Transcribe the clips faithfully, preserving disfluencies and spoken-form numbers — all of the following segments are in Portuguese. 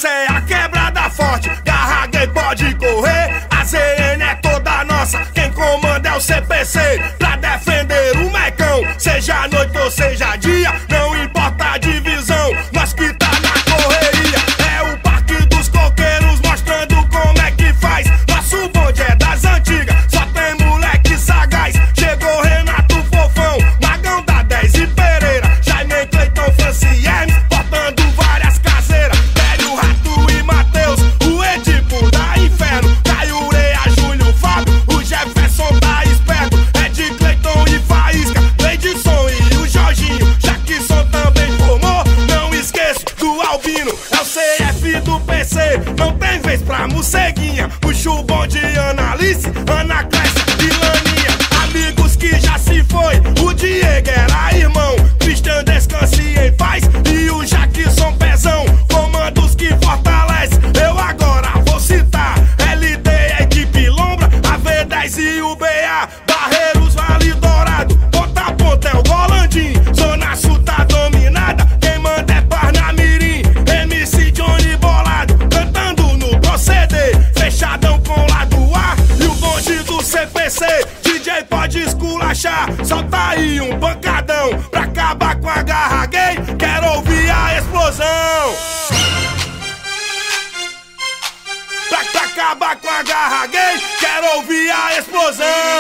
Essa é a quebrada forte, garra gay pode correr. A Z N é toda nossa, quem comanda é o C P C. Pra defender o Mecão, seja noite ou seja dia, não importa a divisão, nós que tá na correria. É o Parque dos Coqueiros mostrando como é que faz. Nosso bonde é das antigas, só tem moleque sagaz. Chegou Renato Fofão, Magão da dez e Pereira, Jaime, Cleiton, Franci Hermes, portando várias caseiras. Velho Rato e Matheus, o Edipo da Inferno, Caio Ureia, Júlio, Fábio, o Jefferson tá esperto. É de Cleiton e Faísca, Leidson e o Jorginho, Jackson também formou. Não esqueço do Albino, é o C F do P C, não tem vez pra morceguinha. Puxa o bonde, Ana Alice, Ana Clécia e Laninha. Amigos que já se foi, o Diego era irmão, Cristian descanse em paz e o Jackson Pezão. Comandos que fortalece, eu agora vou citar L D, a equipe Lombra, a V dez e o B A. Barreiros, Vale Dourado, ponta a ponta é o Golandim. Zona Sul tá dominada, quem manda é Parnamirim. M C Johnny Bolado, cantando no proceder, fechadão com o lado A e o bonde do C P C. D J pode esculachar, solta aí um pancadão pra acabar com a garra gay. Quero ouvir a explosão. Pra, pra acabar com a garra gay, quero ouvir a explosão.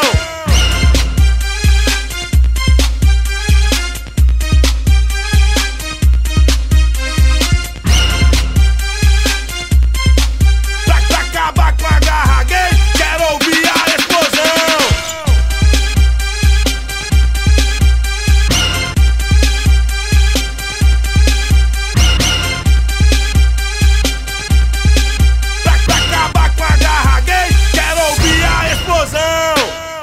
Pra, pra acabar com a garra gay, quero ouvir a explosão. Pra, pra acabar com a garra gay, quero ouvir a explosão.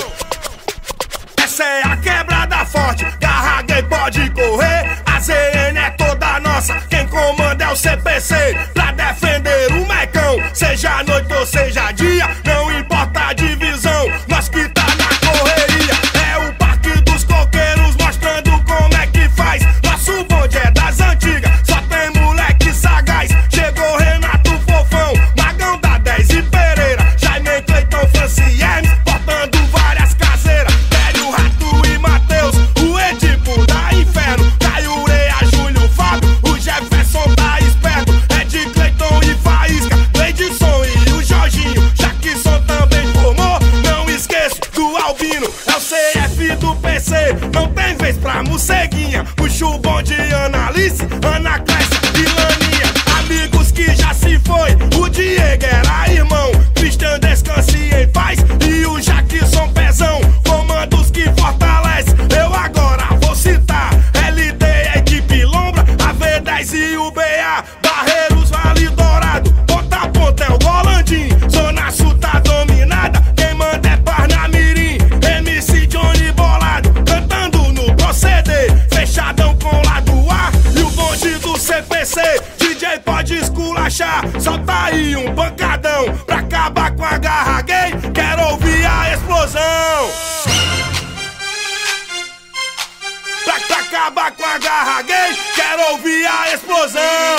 Essa é a quebrada forte, garra gay pode correr. A Z N é toda nossa, quem comanda é o C P C. Pra defender o Mecão, seja noite ou seja dia, não importa a divisão, nós que tá na correria. É o Parque dos Coqueiros mostrando como é que faz. Nosso bonde é das antigas, só tem moleque sagaz. Chegou Renato Fofão, Magão da dez e Pereira, Jaime, Cleiton, Franci Hermes, portando várias caseiras. Velho Rato e Matheus, o Edipo da Inferno, Caio Ureia, Júlio, Fábio, o Jefferson tá esperto. É de Cleiton e Faísca, Leidson e o Jorginho, Jackson também formou. Não esqueço do Albino, é o C F do P C, não tem vez pra morceguinha. Puxa o bonde, Ana Alice, Ana Clécia e Laninha. Amigos que já se foi, o Diego era irmão, Cristian descanse em paz e o Jackson Pezão. Comandos que fortalece, eu agora vou citar L D, a equipe Lombra, a V dez e o B A. Barreiros, Vale Dourado, ponta a ponta é o Golandim. Zona Sul tá dominada, quem manda é Parnamirim. M C Johnny Bolado, cantando no proceder, fechadão com o lado A e o bonde do C P C. D J pode esculachar, solta aí um pancadão pra acabar com a garra gay. Quero ouvir a explosão. Pra, pra acabar com a garra gay, quero ouvir a explosão.